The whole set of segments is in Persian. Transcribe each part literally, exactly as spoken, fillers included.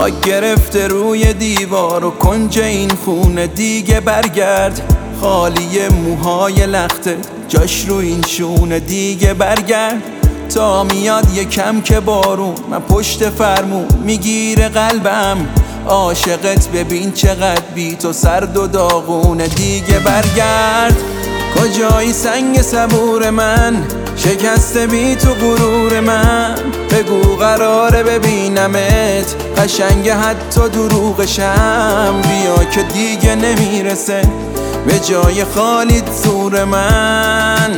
خاک گرفته روی دیوار و کنج این خونه دیگه برگرد. خالی موهای لخته جاش رو این شونه دیگه برگرد. تا میاد یکم که بارون من پشت فرمون میگیره قلبم. عاشقت ببین چقدر بی تو سرد و داغونه دیگه برگرد. کجایی سنگ صبور من شکسته بی تو غرور من. بگو قراره ببینمت قشنگ حتی دروغشم. بیا که دیگه نمیرسه به جای خالیت زور من.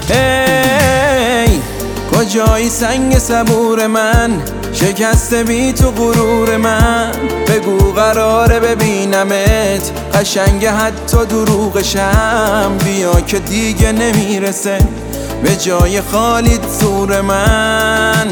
ای کجایی سنگ صبور من شکسته بی تو غرور من. بگو قراره ببینمت قشنگ حتی دروغشم. بیا که دیگه نمیرسه به جای خالیت زور من.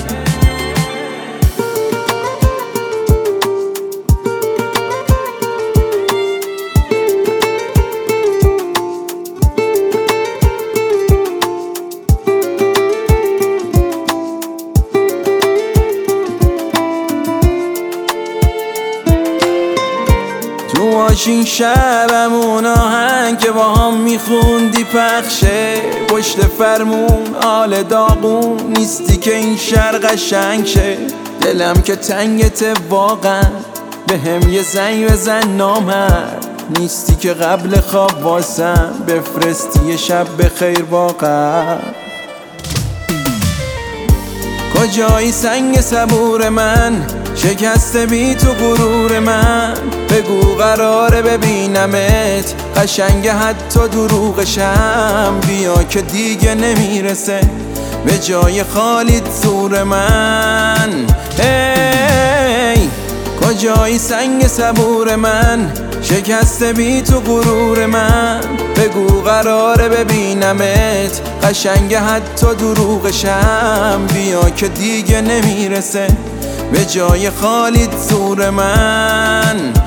تو ماشین شبمون آهنگ که با هم میخوندی پخشه. پشت فرمون آل داغون نیستی که این شهر قشنگ شه. دلم که تنگته واقعا به هم یه زنگ بزن نامرد. نیستی که قبل خواب واسم بفرستی یه شب بخیر واقعا. کجایی سنگ صبور من شکسته بی تو غرور من. بگو قراره ببینمت قشنگ حتی دروغشم. بیا که دیگه نمیرسه به جای خالیت زور من. ای کجایی سنگ صبور من شکسته بی تو غرور من. بگو قراره ببینمت قشنگ حتی دروغشم. بیا که دیگه نمیرسه به جای خالیت زور من.